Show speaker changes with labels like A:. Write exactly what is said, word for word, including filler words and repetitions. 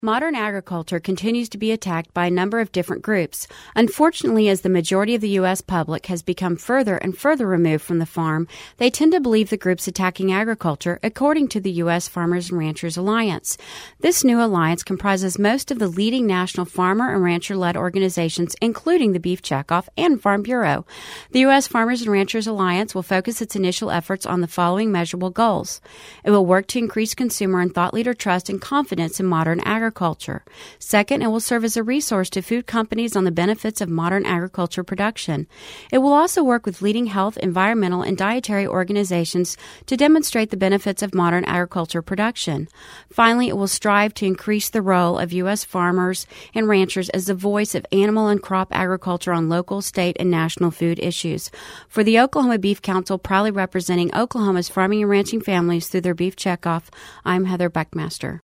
A: Modern agriculture continues to be attacked by a number of different groups. Unfortunately, as the majority of the U S public has become further and further removed from the farm, they tend to believe the groups attacking agriculture, according to the U S Farmers and Ranchers Alliance. This new alliance comprises most of the leading national farmer and rancher-led organizations, including the Beef Checkoff and Farm Bureau. The U S Farmers and Ranchers Alliance will focus its initial efforts on the following measurable goals. It will work to increase consumer and thought leader trust and confidence in modern agriculture. Agriculture. Second, it will serve as a resource to food companies on the benefits of modern agriculture production. It will also work with leading health, environmental, and dietary organizations to demonstrate the benefits of modern agriculture production. Finally, it will strive to increase the role of U S farmers and ranchers as the voice of animal and crop agriculture on local, state, and national food issues. For the Oklahoma Beef Council, proudly representing Oklahoma's farming and ranching families through their Beef Checkoff, I'm Heather Buckmaster.